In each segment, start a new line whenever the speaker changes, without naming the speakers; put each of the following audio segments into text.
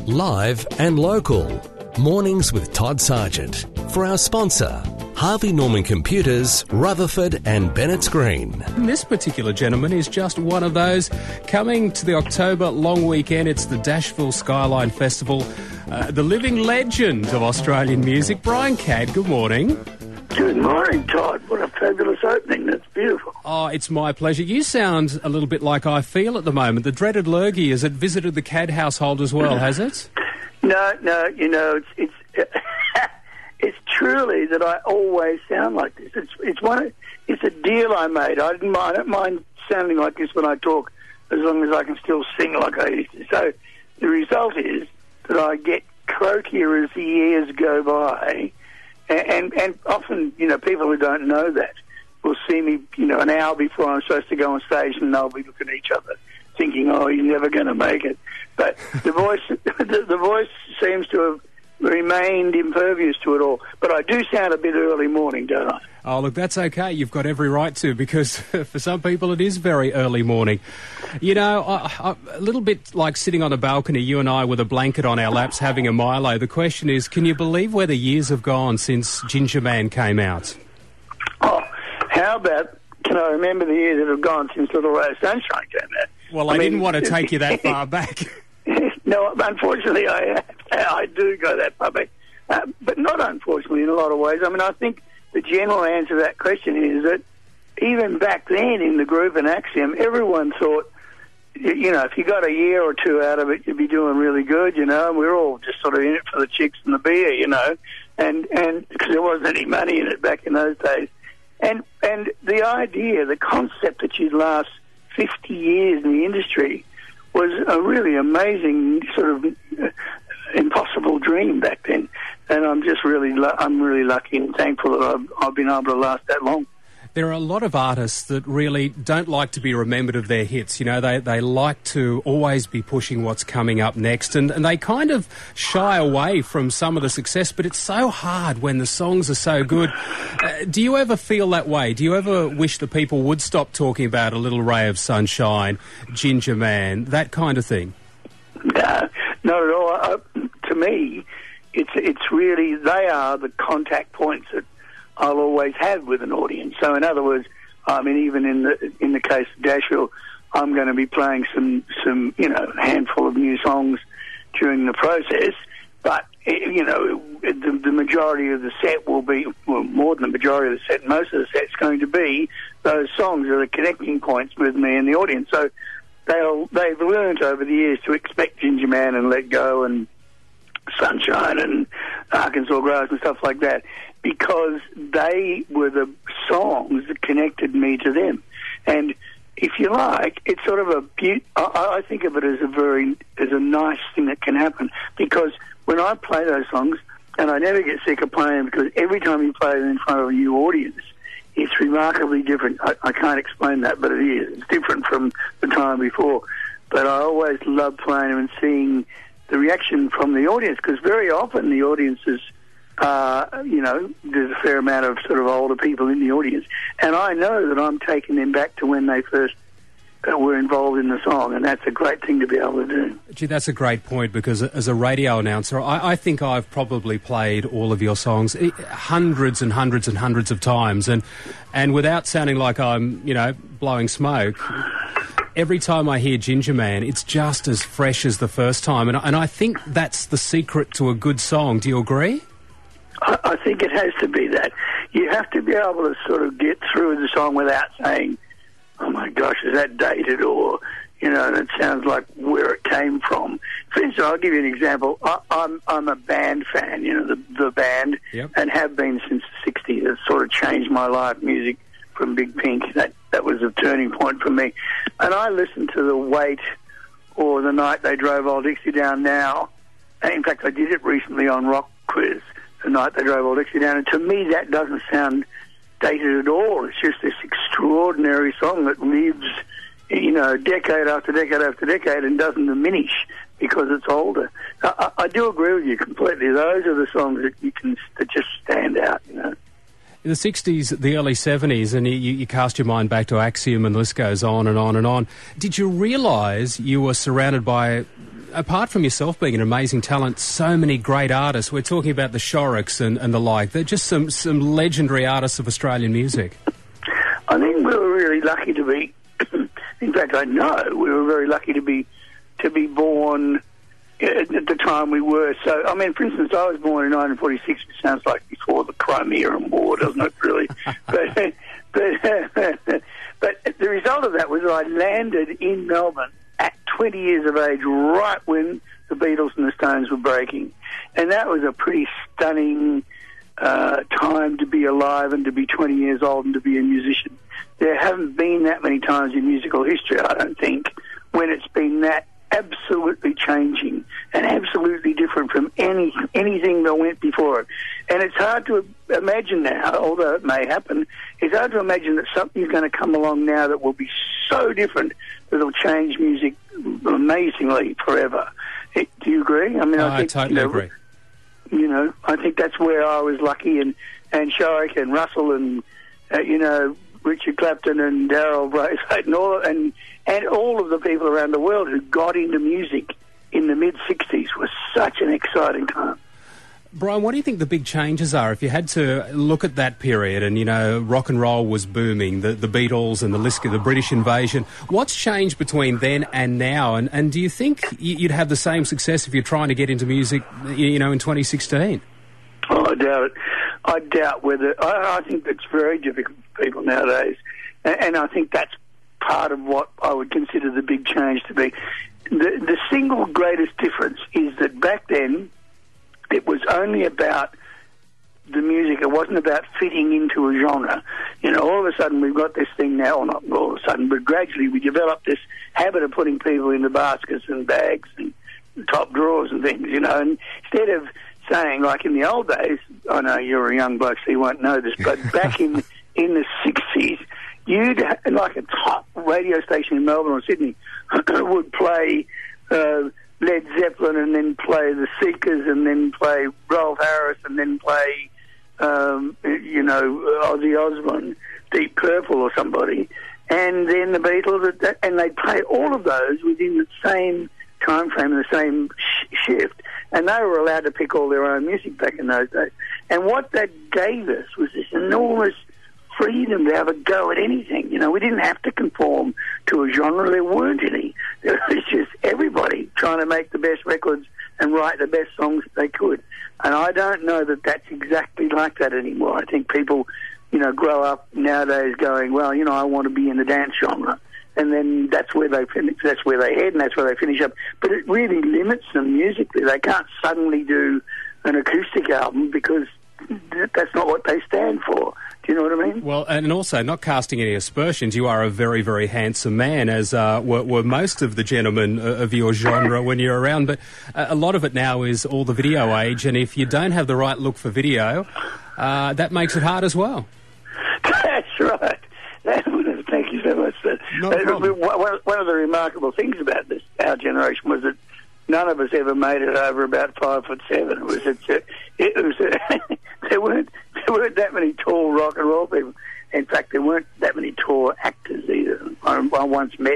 Live and local. Mornings with Todd Sargent. For our sponsor, Harvey Norman Computers, Rutherford and Bennett's Green.
This particular gentleman is just one of those. Coming to the October long weekend, it's the Dashville Skyline Festival. The living legend of Australian music, Brian Cadd, good morning.
Good morning, Todd. What a fabulous opening. That's beautiful.
Oh, it's my pleasure. You sound a little bit like I feel at the moment. The dreaded lurgy, has it visited the Cadd household as well, has it?
No, you know, it's it's truly that I always sound like this. It's a deal I made. I don't mind sounding like this when I talk, as long as I can still sing like I used to. So the result is that I get croakier as the years go by, and often, you know, people who don't know that will see me, you know, an hour before I'm supposed to go on stage, and they'll be looking at each other, thinking, "Oh, you're never going to make it." But the voice seems to have remained impervious to it all. But I do sound a bit early morning, don't I?
Oh, look, that's okay. You've got every right to, because for some people it is very early morning. You know, a little bit like sitting on a balcony, you and I with a blanket on our laps having a Milo. The question is, can you believe where the years have gone since Ginger Man came out?
Oh, how about, can I remember the years that have gone since Little Ray of Sunshine came out?
Well, I didn't want to take you that far back.
No, unfortunately, I do go that far back. But not unfortunately in a lot of ways. I mean, I think the general answer to that question is that even back then in the group and Axiom, everyone thought, you know, if you got a year or two out of it, you'd be doing really good, you know, and we were all just sort of in it for the chicks and the beer, you know, and because there wasn't any money in it back in those days. And the idea, the concept that you'd last 50 years in the industry was a really amazing sort of impossible dream back then. And I'm just really lucky and thankful that I've been able to last that long.
There are a lot of artists that really don't like to be remembered of their hits. You know, they like to always be pushing what's coming up next, and they kind of shy away from some of the success, but it's so hard when the songs are so good. Do you ever feel that way? Do you ever wish that people would stop talking about A Little Ray of Sunshine, Ginger Man, that kind of thing?
No, not at all. To me, it's really, they are the contact points that I'll always have with an audience. So in other words, I mean, even in the case of Dashville, I'm going to be playing some you know, handful of new songs during the process. But you know, the majority of the set will be, well, more than the majority of the set, most of the set's going to be those songs that are connecting points with me and the audience. So they've learned over the years to expect Ginger Man and Let Go and Sunshine and Arkansas Groves and stuff like that, because they were the songs that connected me to them. And if you like, it's sort of I think of it as a nice thing that can happen, because when I play those songs, and I never get sick of playing them, because every time you play them in front of a new audience, it's remarkably different. I can't explain that, but it is. It's different from the time before. But I always love playing them and seeing the reaction from the audience, because very often the audiences, you know, there's a fair amount of sort of older people in the audience, and I know that I'm taking them back to when they first were involved in the song, and that's a great thing to be able to do.
Gee, that's a great point, because as a radio announcer, I think I've probably played all of your songs hundreds and hundreds and hundreds of times, and without sounding like I'm, you know, blowing smoke, every time I hear Ginger Man, it's just as fresh as the first time, and I think that's the secret to a good song. Do you agree?
I think it has to be that. You have to be able to sort of get through the song without saying, "Oh my gosh, is that dated?" or, you know, that sounds like where it came from. For instance, I'll give you an example. I'm a band fan, you know, the band, yep, and have been since the 60s. It's sort of changed my life, music from Big Pink. That was a turning point for me. And I listen to The Wait or The Night They Drove Old Dixie Down now. And in fact, I did it recently on Rock Quiz, The Night They Drove Old Dixie Down. And to me, that doesn't sound dated at all. It's just this extraordinary song that lives, you know, decade after decade after decade, and doesn't diminish because it's older. I do agree with you completely. Those are the songs that just stand out, you know.
In the 60s, the early 70s, and you cast your mind back to Axiom, and the list goes on and on and on. Did you realise you were surrounded by apart from yourself being an amazing talent, so many great artists. We're talking about the Shorrocks and the like. They're just some legendary artists of Australian music.
I think we were really lucky to be. In fact, I know we were very lucky to be born at the time we were. So, I mean, for instance, I was born in 1946, which sounds like before the Crimean War, doesn't it, really? But the result of that was I landed in Melbourne at 20 years of age, right when the Beatles and the Stones were breaking. And that was a pretty stunning time to be alive and to be 20 years old and to be a musician. There haven't been that many times in musical history, I don't think, when it's been that absolutely changing and absolutely different from anything that went before it. And it's hard to imagine now, although it may happen, it's hard to imagine that something's going to come along now that will be so different that it'll change music amazingly forever. Do you agree? I mean,
I totally agree.
You know, I think that's where I was lucky, and Shorrock and Russell and, Richard Clapton and Darryl Braithwaite and all of the people around the world who got into music in the mid-60s was such an exciting time.
Brian, what do you think the big changes are? If you had to look at that period and, rock and roll was booming, the Beatles and the British invasion, what's changed between then and now? And do you think you'd have the same success if you're trying to get into music, in 2016?
Oh, I doubt it. I doubt whether... I think it's very difficult for people nowadays. And I think that's part of what I would consider the big change to be. The single greatest difference is that back then it was only about the music. It wasn't about fitting into a genre. All of a sudden we've got this thing now, or not all of a sudden, but gradually we developed this habit of putting people into baskets and bags and top drawers and things, and instead of saying, like in the old days, I know you're a young bloke so you won't know this, but back in the 60s, you'd, like a top radio station in Melbourne or Sydney, would play Led Zeppelin and then play the Seekers and then play Rolf Harris and then play, Ozzy Osbourne, Deep Purple or somebody, and then the Beatles, and they'd play all of those within the same time frame, the same shift, and they were allowed to pick all their own music back in those days. And what that gave us was this enormous freedom to have a go at anything. We didn't have to conform to a genre. There weren't any. There was just everybody trying to make the best records and write the best songs that they could. And I don't know that that's exactly like that anymore. I think people, grow up nowadays going, well, I want to be in the dance genre. And then that's where they finish, that's where they head, and that's where they finish up. But it really limits them musically. They can't suddenly do an acoustic album because that's not what they stand for. Do you know what I mean?
Well, and also, not casting any aspersions, you are a very, very handsome man, as were most of the gentlemen of your genre when you're around. But a lot of it now is all the video age, and if you don't have the right look for video, that makes it hard as well.
That's right. Thank you so much. One of the remarkable things about our generation was that none of us ever made it over about 5'7". There weren't that many tall rock and roll people. In fact, there weren't that many tall actors either. I once met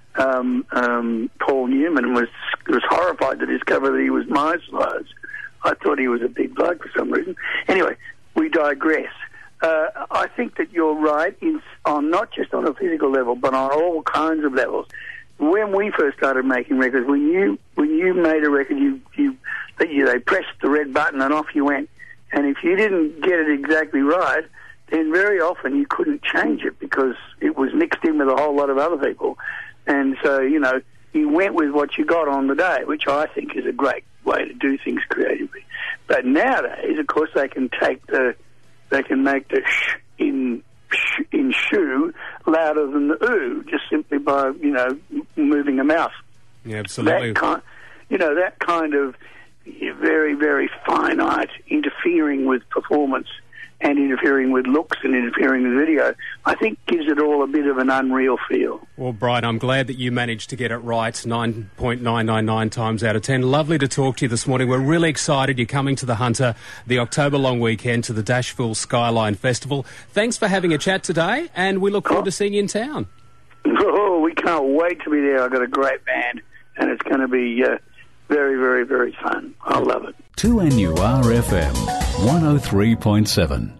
Paul Newman and was horrified to discover that he was my size. I thought he was a big bloke for some reason. Anyway, we digress. I think that you're right, on not just on a physical level, but on all kinds of levels. When we first started making records, when you made a record, they pressed the red button and off you went. And if you didn't get it exactly right, then very often you couldn't change it because it was mixed in with a whole lot of other people. And so, you went with what you got on the day, which I think is a great way to do things creatively. But nowadays, of course, they can make the sh in shoe louder than the oo, just simply by, moving a mouse.
Yeah, absolutely.
That kind of very, very finite interfering with performance and interfering with looks and interfering with video, I think gives it all a bit of an unreal feel.
Well, Brian, I'm glad that you managed to get it right 9.999 times out of 10. Lovely to talk to you this morning. We're really excited you're coming to the Hunter, the October long weekend, to the Dashville Skyline Festival. Thanks for having a chat today, and we look forward to seeing you in town.
Oh, we can't wait to be there. I've got a great band, and it's going to be very, very fun. I love it.
2NURFM 103.7.